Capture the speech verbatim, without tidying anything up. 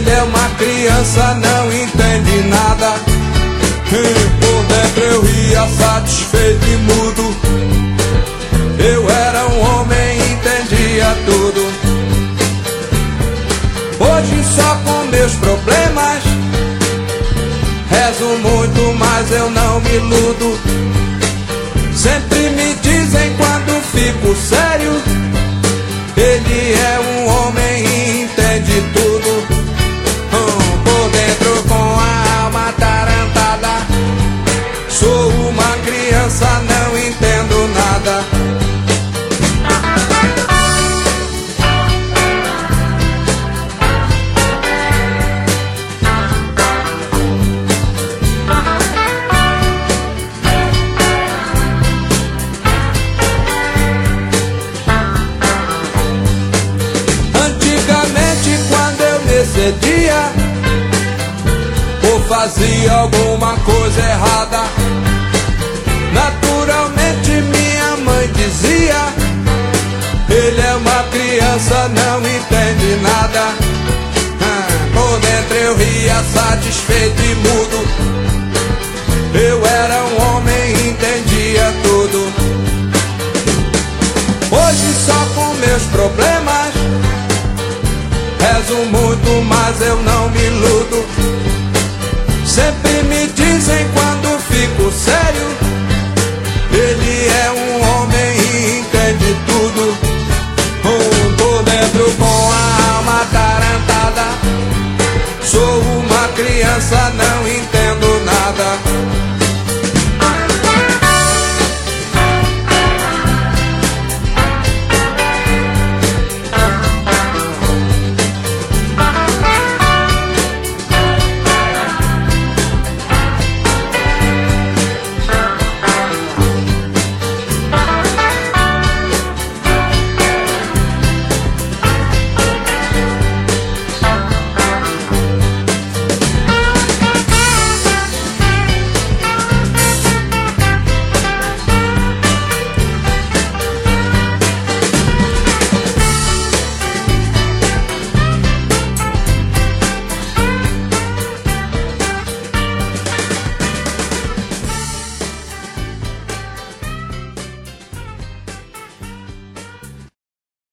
Ele é uma criança, não entende nada. Por dentro eu ria satisfeito e mudo. Eu era um homem, entendia tudo. Hoje só com meus problemas rezo muito, mas eu não me iludo. Sempre me dizem quando fico sério, ele é um homem e entende tudo. hum, Por dentro com a alma atarantada, sou uma criança, não entendo nada. Dia, ou fazia alguma coisa errada, naturalmente minha mãe dizia: ele é uma criança, não entende nada. ah, Por dentro eu ria satisfeito e mudo. Eu era um homem e entendia tudo. Hoje só com meus problemas rezo muito, mas eu não me iludo. Sempre me dizem